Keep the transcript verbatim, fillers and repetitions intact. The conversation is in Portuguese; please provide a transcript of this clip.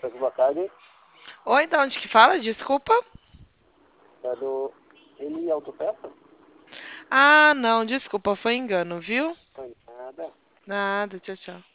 Autopeças, boa tarde. Oi, da onde que fala? Desculpa. É do Eli Autopeças? Ah, não, desculpa, foi engano, viu? Foi nada. Nada, tchau, tchau.